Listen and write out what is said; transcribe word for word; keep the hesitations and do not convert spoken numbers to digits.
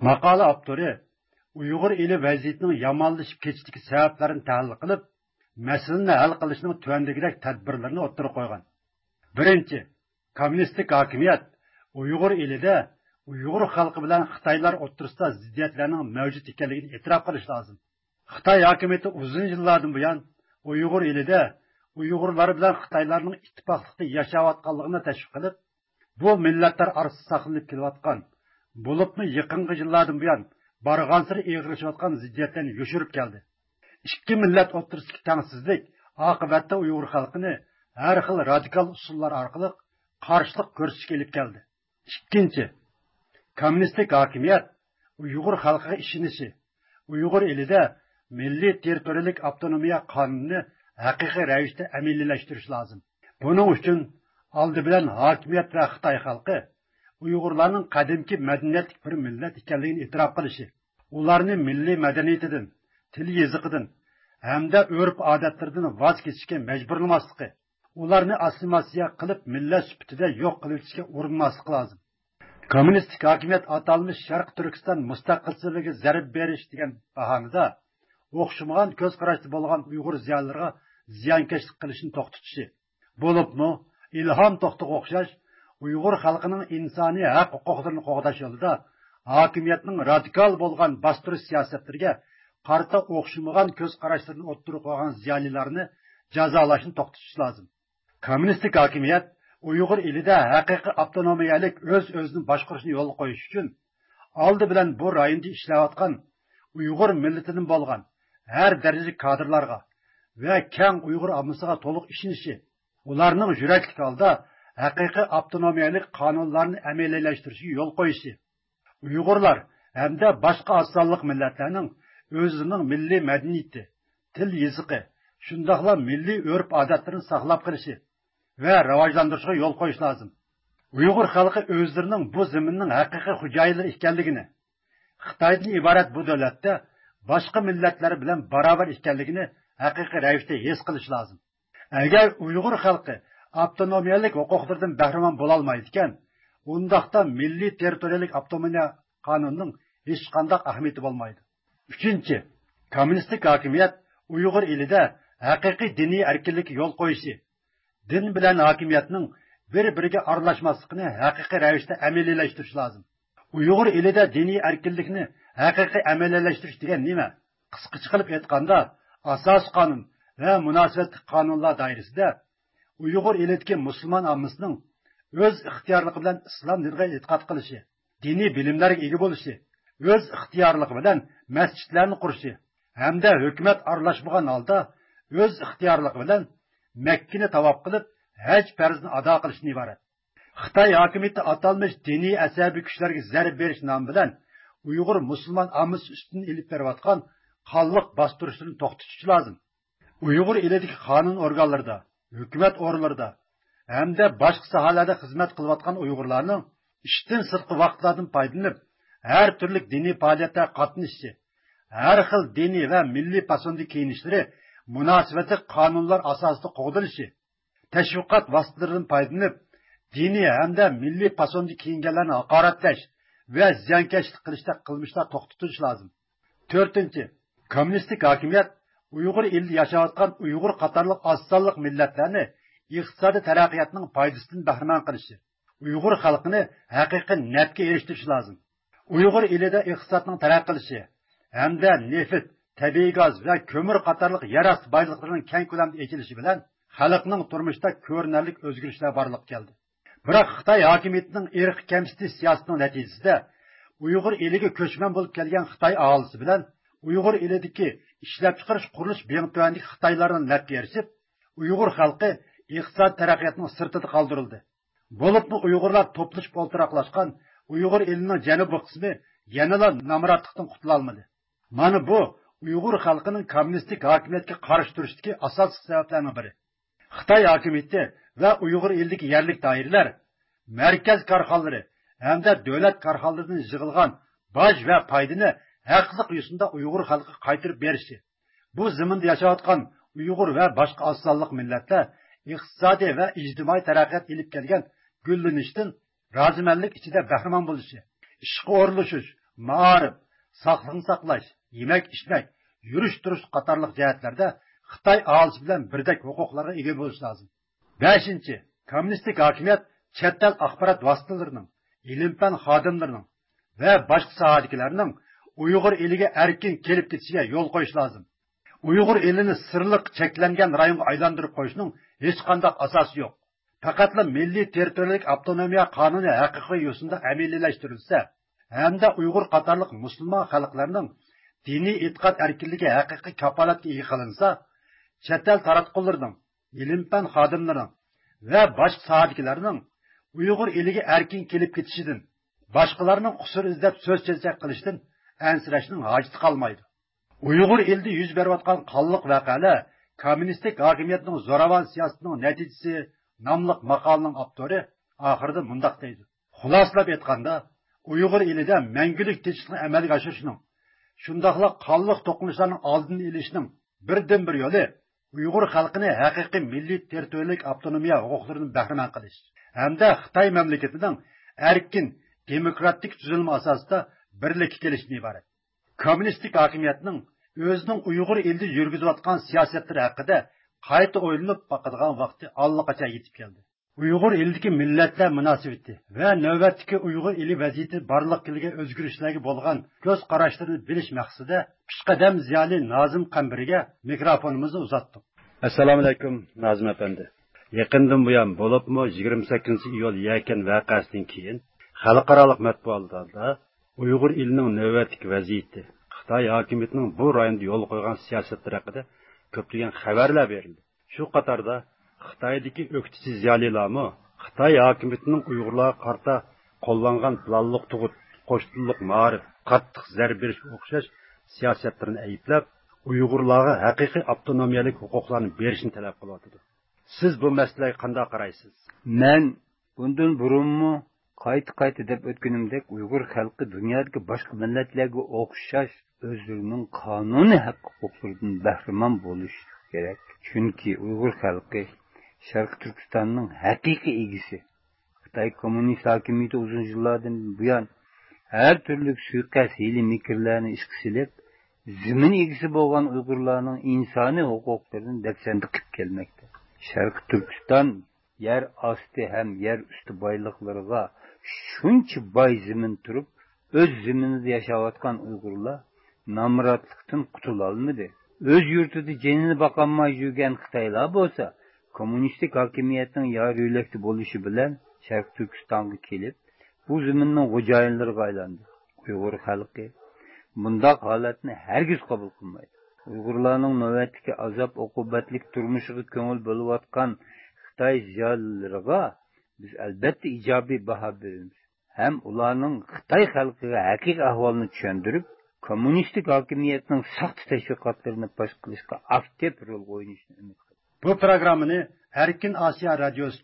Maqola avtori Uyg'ur eli vaziyatining yomonlashib ketishdagi sabablarini tahlil qilib, masalani hal qilishning tuandagidek tadbirlarini o'ttirib qo'ygan. Birinchi, kommunistik hokimiyat Uyg'ur elida Uyg'ur xalqi bilan Xitoylar o'rtasida ziddiyatlarning mavjud ekanligini e'tirof qilish lozim. Xitoy hokimiyati uzun yillardan buyon Uyg'ur elida Uyg'urlar bilan Xitoylarning ittifoqlikda yashayotganligini tashviq qilib, bu millatlar orasida saqlanib kelayotgan, bo'libmi yaqingi yillardan buyon barg'ansir eg'irlashayotgan ziddiyatlarni yoshirib keldi. Ikki millat o'rtasidagi tengsizlik oqibatda Uyg'ur xalqini har xil radikal usullar orqali qarshilik ko'rsatishga olib keldi. Ikkinchi, kommunistik hokimiyat Uyg'ur xalqiga ishonishi, Uyg'ur elida milliy territoriyalik avtonomiya qonunini haqiqiy ravishda amaliylashtirish lozim. Buning uchun oldi bilan hokimiyat va Xitoy xalqi Uyg'urlarning qadimki madaniyatli bir millat ekanligini e'tirof qilishi, ularning milliy madaniyatidan, til yoziqidan hamda urf-odatlaridan voz kechishga majburlamasligi, ularni assimilyatsiya qilib millat sifatida yo'q qilishga urinmaslik lozim. Kommunistik hokimiyat atalmış Sharq Turkiston mustaqilligiga zarb berish degan bahonada o'xshamagan ko'z qarashda bo'lgan Uyg'ur ziyolilarga ziyonkashlik qilishni to'xtatishi, bo'libmi Ilhom To'xtag'a o'xshash Uyg'ur xalqining insoniy haq huquqlarini qo'g'dash yo'lida hokimiyatning radikal bo'lgan bostirish siyosatlariga qarta o'xshamagan ko'z qarashlarni o'ttirib qo'ygan ziyolilarni jazolashni to'xtatish lozim. Kommunistik hokimiyat Uyg'ur elida haqiqiy avtonomiyalik o'z-o'zini boshqarishni yo'l qo'yish uchun oldi bilan bu rayonda ishlayotgan Uyg'ur millatidan bo'lgan har darajadagi kadrlarga va keng Uyg'ur ommasiga to'liq ishonishi, ularning yurakli holda haqiqiy avtonomiyalik qonunlarni amaliylashtirishi yo'l qo'yishi, Uyg'urlar hamda boshqa asonliq millatlarning o'zining milliy madaniyati, til yoziqi, shundaqla milliy urf-odatlarini saqlab qolishi va rivojlantirishga yo'l qo'yish lozim. Uyg'ur xalqi o'zlarining bu zaminning haqiqiy xo'jayinlari ekanligini, Xitoydan iborat bu davlatda boshqa millatlar bilan barobar ekanligini haqiqiy ravishda his qilish lozim. Agar Uyg'ur xalqi avtonomiyalik huquqlaridan bahramand bo'la olmaydi ekan, undaqda milliy territoriyalik avtonomiya qonunining hech qanday ahamiyati bo'lmaydi. Uchinchi, kommunistik hokimiyat Uyg'ur elida haqiqiy diniy erkinlikka yo'l qo'yishi, din bilan hokimiyatning bir-biriga aralashmasligini haqiqiy ravishda amaliylashtirish lozim. Uyg'ur elida diniy erkinlikni haqiqiy amaliylashtirish degan nima? Qisqacha qilib aytganda, asos qonun va munosabatli qonunlar doirasida Uyg'ur elidagi musulmon ommasining o'z ixtiyorligi bilan islom diniga e'tiqod qilishi, diniy bilimlarga ega bo'lishi, o'z ixtiyorligi bilan masjidlarni qurishi hamda hukumat aralashmagan holda o'z ixtiyorligi bilan Makkani tavob qilib, haj farzini ado qilishdan iborat. Xitoy hokimiyati atalmış diniy asabiy kuchlarga zarb berish nomi bilan Uyg'ur musulmon ommasi ustidan ilib berayotgan qonliq bostirishni to'xtatish lozim. Uyg'ur elidagi qonun organlarida, hukumat organlarida hamda boshqa sohalarda xizmat qilayotgan Uyg'urlarning ishdan sirtqi vaqtlardan foydalanib, har turli diniy faoliyatda qatnashishi, har xil diniy va milliy fasonda kiyinishlari munosabatli qonunlar asosida qo'g'dilishi, tashviqot vositalaridan foydalanib, diniy hamda milliy fasonda kiyinganlarni haqoratlash va ziyonkashlik qilishda qilmishlar to'xtatilishi lozim. To'rtinchi, kommunistik hokimiyat Uyg'ur elida yashayotgan Uyg'ur qatorliq oz-sonliq millatlarni iqtisodiy taraqqiyotning foydasidan bahramand qilishi, Uyg'ur xalqini haqiqiy nafga erishtirish lozim. Uyg'ur elida iqtisodning taraqqiy qilishi hamda neft, tabiiy gaz va ko'mir qatorliq yer osti boyliklarining keng ko'lamda echilishi bilan xalqning turmushida ko'rinarli o'zgarishlar borliq keldi. Biroq Xitoy hokimiyatining irq kamsitish siyosatining natijasida Uyg'ur eliga ko'chman bo'lib kelgan Xitoy aholisi bilan Uyg'ur elidagi ishlab chiqarish qurilish biyontuvandagi Xitoylarning nafga erishib, Uyg'ur xalqi iqtisod taraqqiyotning sirtida qoldirildi. Bo'libmi Uyg'urlar to'plashib o'ltiraqlashgan Uyg'ur elining janubiy qismi yanada namratlikdan qutula olmadi. Mana bu Uyg'ur xalqining kommunistik hokimiyatga qarshi turishdagi asosiy sabablarning biri. Xitoy hokimiyati va Uyg'ur elidagi yerlik doiralar, markaz korxonalari hamda davlat korxonalaridan yig'ilgan boj va foydani haqliq yo'sinda Uyg'ur xalqiga qaytarib berishi. Bu zaminda yashayotgan Uyg'ur va boshqa oz-sonliq millatlar iqtisodiy va ijtimoiy taraqqiyot olib kelgan gullanishdan rozimanlik ichida bahramand bo'lishi, ishga o'rlashish, ma'arif, saqliqni saqlash, yemak ichmak, yurish turish qatorliq jihatlarda Xitoy aholisi bilan birdek huquqlarga ega bo'lishi lozim. beshinchi. Kommunistik hokimiyat chet el axborot vositalarining, ilm-fan xodimlarining va boshqa sohadagilarning Uyg'ur eliga erkin kelib ketishiga yo'l qo'yish lozim. Uyg'ur elini sirliq cheklangan rayonga aylantirib qo'yishning hech qanday asosi yo'q. Faqatla milliy territoriyalik avtonomiya qonuni haqiqiy yo'sinda amaliylashtirilsa, hamda Uyg'ur qatorliq musulmon xalqlarining diniy e'tiqod erkinligi haqiqiy kafolatga ega qilinsa, chet el taratqullarining, ilm-fan xodimlarining va boshqa sohadagilarning Uyg'ur eliga erkin kelib ketishidan, boshqalarning qusur izlab so'z chelchak qilishdan ansirashning hojati qolmaydi. Uyg'ur elida yuz berayotgan qonliq voqealar kommunistik hokimiyatning zo'ravon siyosatining natijasi nomli maqolaning avtori oxirida mundoq deydi. Xulosalab aytganda, Uyg'ur elida mangulik tinchlikni amalga oshirishning, shundaqla qonliq to'qinishlarning oldini olishning birdan bir yo'li Uyg'ur xalqini haqiqiy milliy territoriyalik avtonomiya huquqlaridan bahramand qilish hamda Xitoy mamlakatining erkin demokratik tuzilma asosida birlikka kelishdan iborat. Kommunistik hokimiyatning o'zining Uyg'ur elida yurgizayotgan siyosatlari haqida qayta o'ylanib boqadigan vaqti allaqachon yetib keldi. Uyg'ur elidagi millatlar munosabati va navbatdagi Uyg'ur eli vaziyati barliq kelgan o'zgarishlarga bo'lgan ko'z qarashlarini bilish maqsadida pishqadam ziyoli Nozim Qambiriga mikrofonimizni uzatdik. Assalomu alaykum Nozim apandi. Yaqindan buyon bo'libmi yigirma sakkizinchi iyul yakan voqeasidan keyin xalqaro matbuotlarda Uyg'ur elining navbatdagi vaziyati, Xitoy hokimiyatining bu rayonda yo'l qo'ygan siyosatlari haqida ko'plagan xabarlar berildi. Shu qatorda Xitoydagi o'qitichi ziyolilarmi Xitoy hokimiyatining Uyg'urlarga qarta qo'llangan planliq tug'ut, qo'shtinliq ma'rif, qattiq zarb berish o'xshash siyosatlarini ayblab, Uyg'urlarga haqiqiy avtonomiyalik huquqlarni berishni talab qilyapti. Siz bu masalaga qanday qaraysiz? Men bundan burunmi qayta-qayta deb o'tganimdek Uyg'ur xalqi dunyodagi boshqa millatlarga o'xshash o'zlarining qonuniy haq-huquqlaridan bahramand bo'lishi kerak. Chunki Uyg'ur xalqi Sharq Turkistonning haqiqiy egisi. Xitoy kommunist hokimiyati uzun yillardan buyon har turli suiqasd hiyla mikrlarni ishga solib, zimin egisi bo'lgan Uyg'urlarning insoniy huquqlaridan dafsanda qilib kelmoqda. Sharq Turkiston yer osti ham yer usti boyliqlariga shuncha boy zimin turib, o'z ziminida yashayotgan Uyg'urlar nomrodlikdan qutula olmadi. O'z yurtida jinini boqolmay yurgan Xitoylar bo'lsa, kommunistik hokimiyatning yor yo'lakda bo'lishi bilan Sharq Turkistonga kelib, bu ziminning xo'jayinlariga aylandi. Uyg'ur xalqi bunday holatni hargiz qabul qilmaydi. Uyg'urlarning navbatdagi azob uqubatlik turmushiga ko'ngil bo'layotgan Xitoy ziyolilariga biz albatta ijobiy baho beramiz. Ham ularning Xitoy xalqiga haqiqiy ahvolni tushuntirib, kommunistik hokimiyatning saqt tashviqotlarini fosh qilishga aktiv rol o'ynashni umid qilamiz. Bu programmani Erkin Osiyo radiosi